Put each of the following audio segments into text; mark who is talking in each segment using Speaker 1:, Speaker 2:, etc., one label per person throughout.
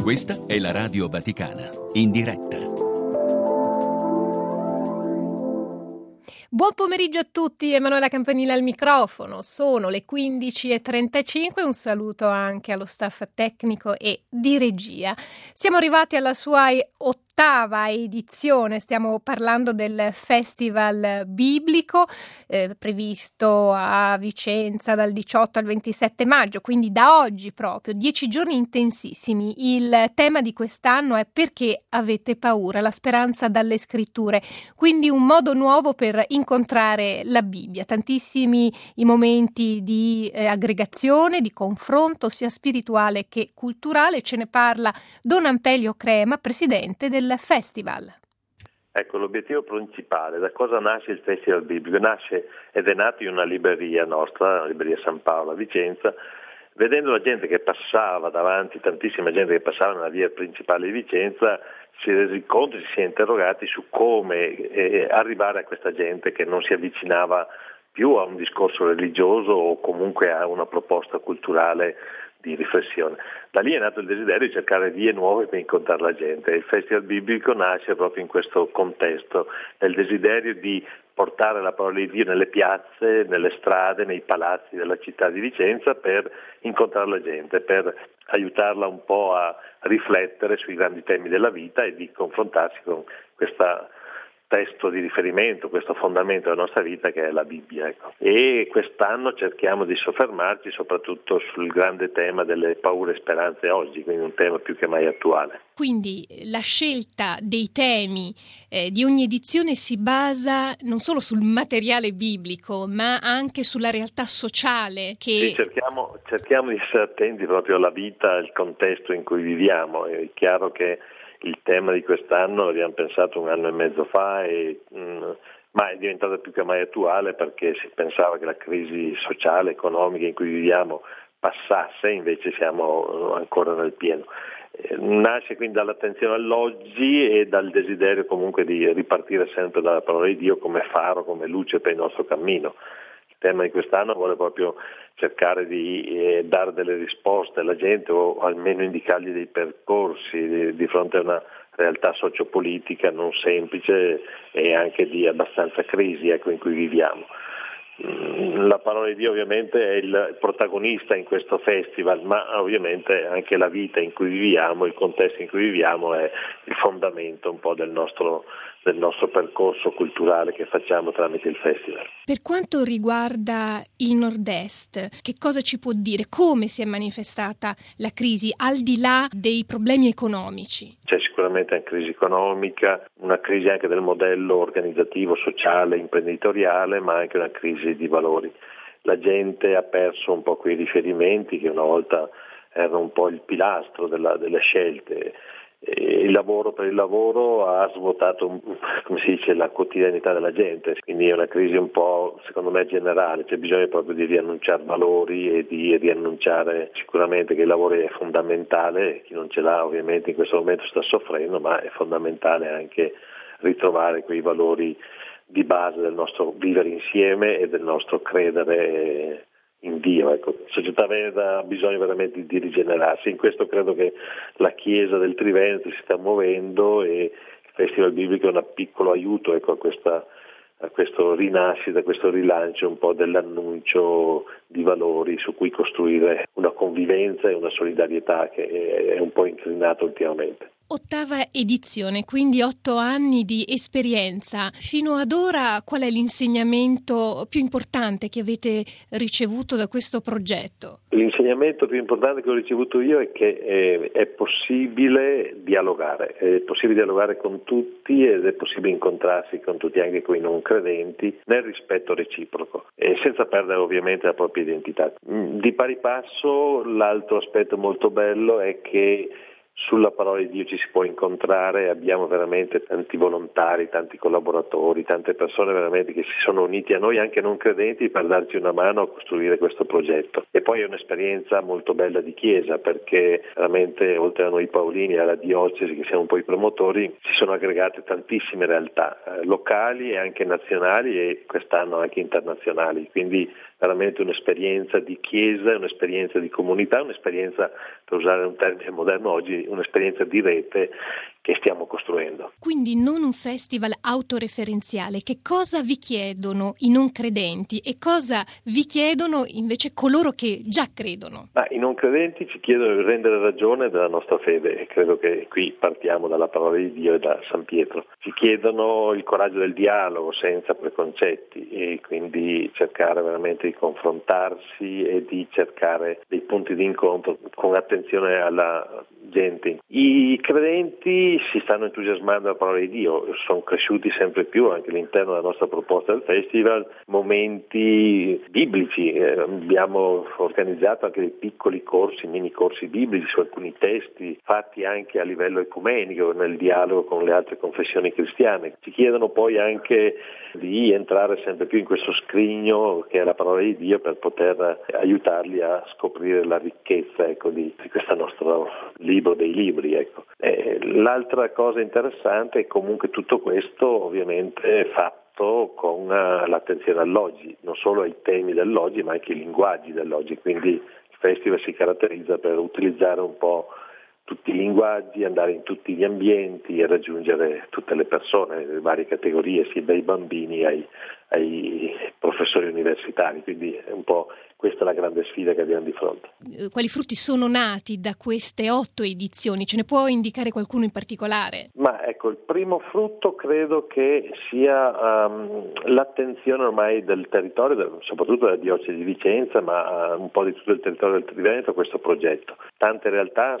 Speaker 1: Questa è la Radio Vaticana, in diretta.
Speaker 2: Buon pomeriggio a tutti, Emanuela Campanile al microfono. Sono le 15:35, un saluto anche allo staff tecnico e di regia. Siamo arrivati alla sua ottava edizione, stiamo parlando del Festival Biblico previsto a Vicenza dal 18 al 27 maggio, quindi da oggi proprio, 10 giorni intensissimi. Il tema di quest'anno è Perché avete paura? La speranza dalle scritture, quindi un modo nuovo per incontrare la Bibbia. Tantissimi i momenti di aggregazione, di confronto sia spirituale che culturale. Ce ne parla Don Ampelio Crema, presidente del festival.
Speaker 3: Ecco, l'obiettivo principale, da cosa nasce il Festival Biblico? Nasce ed è nato in una libreria nostra, la libreria San Paolo a Vicenza, vedendo la gente che passava davanti, tantissima gente che passava nella via principale di Vicenza, si è resi conto, si è interrogati su come arrivare a questa gente che non si avvicinava più a un discorso religioso o comunque a una proposta culturale di riflessione. Da lì è nato il desiderio di cercare vie nuove per incontrare la gente. Il Festival Biblico nasce proprio in questo contesto, nel desiderio di portare la parola di Dio nelle piazze, nelle strade, nei palazzi della città di Vicenza per incontrare la gente, per aiutarla un po' a riflettere sui grandi temi della vita e di confrontarsi con questo testo di riferimento, questo fondamento della nostra vita che è la Bibbia. Ecco. E quest'anno cerchiamo di soffermarci soprattutto sul grande tema delle paure e speranze oggi, quindi un tema più che mai attuale.
Speaker 2: Quindi la scelta dei temi di ogni edizione si basa non solo sul materiale biblico, ma anche sulla realtà sociale.
Speaker 3: Sì, cerchiamo di essere attenti proprio alla vita, al contesto in cui viviamo. È chiaro che il tema di quest'anno l'abbiamo pensato 1 anno e mezzo fa, ma è diventato più che mai attuale perché si pensava che la crisi sociale, economica in cui viviamo passasse, invece siamo ancora nel pieno. Nasce quindi dall'attenzione all'oggi e dal desiderio comunque di ripartire sempre dalla parola di Dio come faro, come luce per il nostro cammino. Il tema di quest'anno vuole proprio cercare di dare delle risposte alla gente o almeno indicargli dei percorsi di fronte a una realtà sociopolitica non semplice e anche di abbastanza crisi in cui viviamo. La parola di Dio ovviamente è il protagonista in questo festival, ma ovviamente anche la vita in cui viviamo, il contesto in cui viviamo è il fondamento un po' del nostro percorso culturale che facciamo tramite il festival.
Speaker 2: Per quanto riguarda il Nord-Est, che cosa ci può dire? Come si è manifestata la crisi al di là dei problemi economici?
Speaker 3: C'è sicuramente una crisi economica, una crisi anche del modello organizzativo, sociale, imprenditoriale, ma anche una crisi di valori. La gente ha perso un po' quei riferimenti che una volta erano un po' il pilastro delle scelte. Il lavoro per il lavoro ha svuotato, come si dice, la quotidianità della gente, quindi è una crisi un po', secondo me, generale. C'è bisogno proprio di riannunciare valori e di riannunciare sicuramente che il lavoro è fondamentale, chi non ce l'ha ovviamente in questo momento sta soffrendo, ma è fondamentale anche ritrovare quei valori di base del nostro vivere insieme e del nostro credere in Dio. Ecco, la società veneta ha bisogno veramente di rigenerarsi. In questo credo che la Chiesa del Triveneto si sta muovendo e il Festival Biblico è un piccolo aiuto a questo rinascita, a questo rilancio un po' dell'annuncio di valori su cui costruire una convivenza e una solidarietà che è un po' incrinata ultimamente.
Speaker 2: Ottava edizione, quindi 8 anni di esperienza. Fino ad ora qual è l'insegnamento più importante che avete ricevuto da questo progetto?
Speaker 3: L'insegnamento più importante che ho ricevuto io è che è possibile dialogare con tutti ed è possibile incontrarsi con tutti, anche con i non credenti, nel rispetto reciproco e senza perdere ovviamente la propria identità. Di pari passo l'altro aspetto molto bello è che sulla parola di Dio ci si può incontrare, abbiamo veramente tanti volontari, tanti collaboratori, tante persone veramente che si sono uniti a noi, anche non credenti, per darci una mano a costruire questo progetto. E poi è un'esperienza molto bella di Chiesa, perché veramente oltre a noi Paolini e alla diocesi, che siamo un po' i promotori, si sono aggregate tantissime realtà locali e anche nazionali e quest'anno anche internazionali, quindi veramente un'esperienza di Chiesa, un'esperienza di comunità, un'esperienza, per usare un termine moderno oggi, un'esperienza di rete che stiamo costruendo.
Speaker 2: Quindi non un festival autoreferenziale. Che cosa vi chiedono i non credenti e cosa vi chiedono invece coloro che già credono?
Speaker 3: I non credenti ci chiedono di rendere ragione della nostra fede e credo che qui partiamo dalla parola di Dio e da San Pietro. Ci chiedono il coraggio del dialogo senza preconcetti e quindi cercare veramente di confrontarsi e di cercare dei punti di incontro con attenzione alla gente. I credenti si stanno entusiasmando dalla parola di Dio, sono cresciuti sempre più anche all'interno della nostra proposta del festival momenti biblici, abbiamo organizzato anche dei piccoli corsi, mini corsi biblici su alcuni testi fatti anche a livello ecumenico nel dialogo con le altre confessioni cristiane. Ci chiedono poi anche di entrare sempre più in questo scrigno che è la parola di Dio per poter aiutarli a scoprire la ricchezza di questo nostro libro dei libri. L'altra cosa interessante è comunque tutto questo ovviamente fatto con l'attenzione all'oggi, non solo ai temi dell'oggi ma anche ai linguaggi dell'oggi, quindi il festival si caratterizza per utilizzare un po' tutti i linguaggi, andare in tutti gli ambienti e raggiungere tutte le persone, le varie categorie, sia dai bambini ai professori universitari, quindi è un po' questa la grande sfida che abbiamo di fronte.
Speaker 2: Quali frutti sono nati da queste 8 edizioni? Ce ne può indicare qualcuno in particolare?
Speaker 3: Il primo frutto credo che sia l'attenzione ormai del territorio, soprattutto della diocesi di Vicenza, ma un po' di tutto il territorio del Triveneto a questo progetto. Tante realtà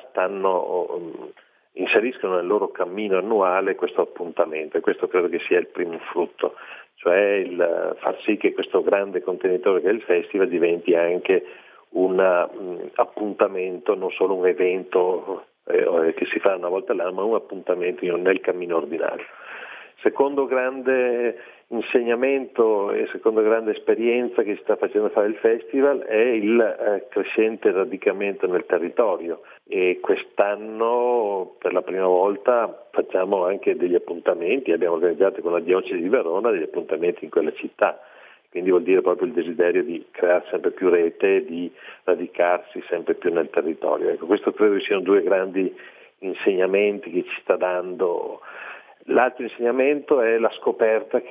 Speaker 3: inseriscono nel loro cammino annuale questo appuntamento e questo credo che sia il primo frutto, cioè il far sì che questo grande contenitore che è il festival diventi anche un appuntamento, non solo un evento che si fa una volta all'anno, ma un appuntamento nel cammino ordinario. Secondo grande insegnamento e seconda grande esperienza che si sta facendo fare il festival è il crescente radicamento nel territorio e quest'anno per la prima volta facciamo anche degli appuntamenti, abbiamo organizzato con la diocesi di Verona degli appuntamenti in quella città, quindi vuol dire proprio il desiderio di creare sempre più rete, di radicarsi sempre più nel territorio. Questo credo che siano due grandi insegnamenti che ci sta dando. L'altro insegnamento è la scoperta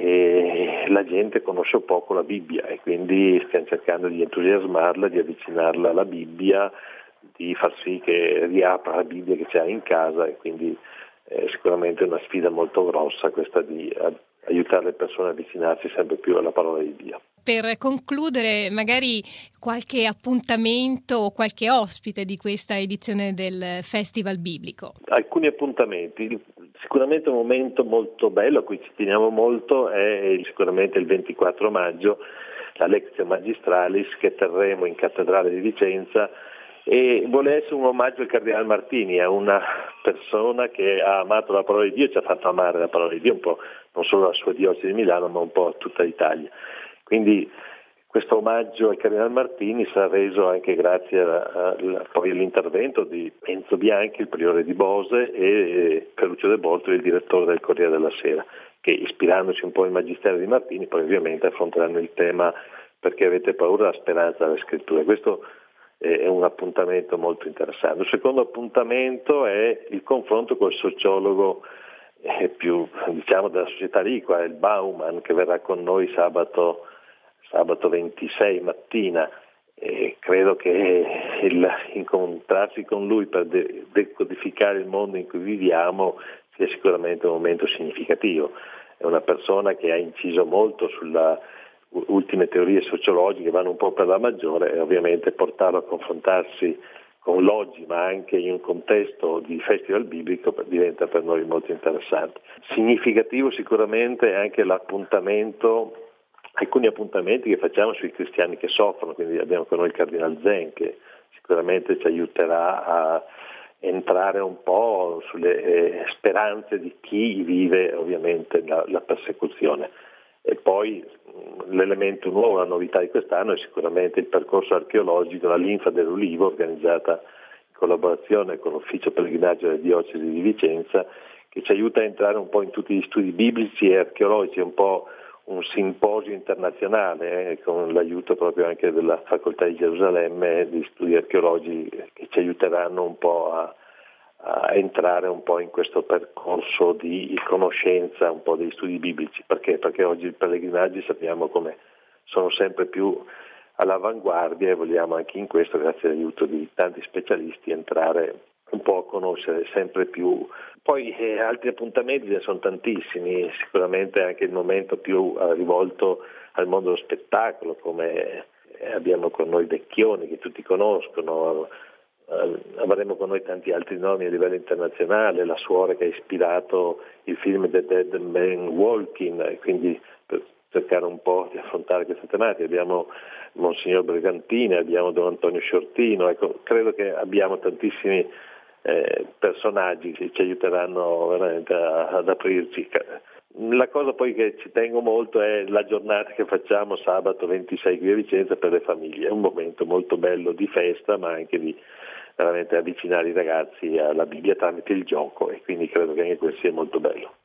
Speaker 3: che la gente conosce poco la Bibbia e quindi stiamo cercando di entusiasmarla, di avvicinarla alla Bibbia, di far sì che riapra la Bibbia che c'ha in casa e quindi sicuramente è una sfida molto grossa questa di aiutare le persone a avvicinarsi sempre più alla parola di Dio.
Speaker 2: Per concludere, magari qualche appuntamento o qualche ospite di questa edizione del Festival Biblico.
Speaker 3: Alcuni appuntamenti. Sicuramente un momento molto bello a cui ci teniamo molto è sicuramente il 24 maggio, la Lectio Magistralis che terremo in Cattedrale di Vicenza e vuole essere un omaggio al Cardinale Martini, a una persona che ha amato la parola di Dio, ci ha fatto amare la parola di Dio un po' non solo alla sua diocesi di Milano ma un po' a tutta l'Italia. Quindi questo omaggio al Cardinale Martini sarà reso anche grazie poi all'intervento di Enzo Bianchi, il priore di Bose, e Ferruccio De Bortoli, il direttore del Corriere della Sera, che ispirandoci un po' al magistero di Martini poi ovviamente affronteranno il tema Perché avete paura della speranza delle scritture. Questo è un appuntamento molto interessante. Il secondo appuntamento è il confronto col sociologo più della società liqua, il Bauman, che verrà con noi sabato 26 mattina e credo che incontrarsi con lui per decodificare il mondo in cui viviamo sia sicuramente un momento significativo. È una persona che ha inciso molto sulle ultime teorie sociologiche, vanno un po' per la maggiore e ovviamente portarlo a confrontarsi con l'oggi ma anche in un contesto di festival biblico diventa per noi molto interessante. Significativo sicuramente è anche alcuni appuntamenti che facciamo sui cristiani che soffrono, quindi abbiamo con noi il Cardinal Zen che sicuramente ci aiuterà a entrare un po' sulle speranze di chi vive ovviamente la persecuzione. E poi l'elemento nuovo, la novità di quest'anno è sicuramente il percorso archeologico, la Linfa dell'Ulivo, organizzata in collaborazione con l'Ufficio Pellegrinaggio della Diocesi di Vicenza, che ci aiuta a entrare un po' in tutti gli studi biblici e archeologici, un po' un simposio internazionale con l'aiuto proprio anche della Facoltà di Gerusalemme di studi archeologici che ci aiuteranno un po' a a entrare un po' in questo percorso di conoscenza un po' degli studi biblici. Perché oggi i pellegrinaggi sappiamo come sono sempre più all'avanguardia e vogliamo anche in questo, grazie all'aiuto di tanti specialisti, entrare un po' a conoscere sempre più. Poi altri appuntamenti ce ne sono tantissimi, sicuramente anche il momento più rivolto al mondo dello spettacolo, come abbiamo con noi Vecchioni, che tutti conoscono, avremo con noi tanti altri nomi a livello internazionale, la suora che ha ispirato il film The Dead Man Walking, quindi per cercare un po' di affrontare queste tematiche abbiamo Monsignor Bregantini, abbiamo Don Antonio Sciortino, ecco, credo che abbiamo tantissimi personaggi che ci aiuteranno veramente ad aprirci. La cosa poi che ci tengo molto è la giornata che facciamo sabato 26 qui a Vicenza per le famiglie, è un momento molto bello di festa, ma anche di veramente avvicinare i ragazzi alla Bibbia tramite il gioco, e quindi credo che anche questo sia molto bello.